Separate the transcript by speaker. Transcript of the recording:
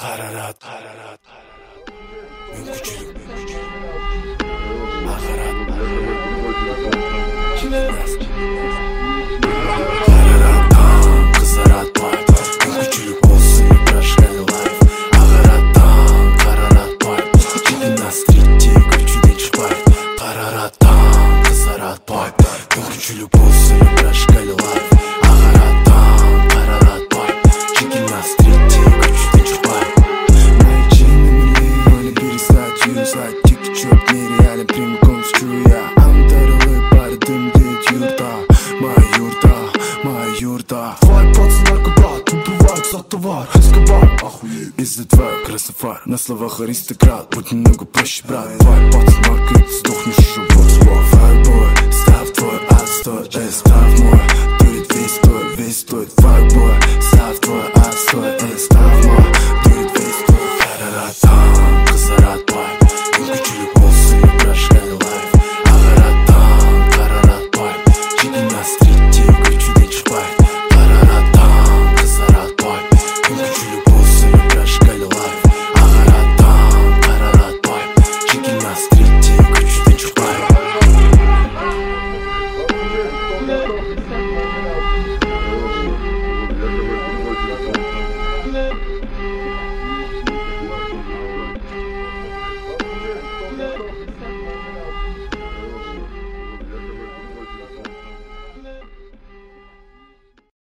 Speaker 1: Kararat Mümküçülük Akarat Kararattan kızaratma Mümküçülük olsun Брашкали лайф Akarattan kararat var Чики на стрите көчүдө чыкпайт Карараттан кызарат бар Мümküçülük olsun Брашкали лайф Akarattan kararat var Чики на стрите көчүдө чыкпайт Мои чины миллионы перестать юзать Тики чоп нереально прямиком в струя Антарылып бары дымдыт юрта Моя юрта Твой пацан наркобат, убивает за товар Эскобар, охуеть Из-за твоего красофар На словах аристократ, будь немного проще, брат Твой пацан наркит, сдохнешь уже в свой Файбой, ставь твой отстой, ставь мой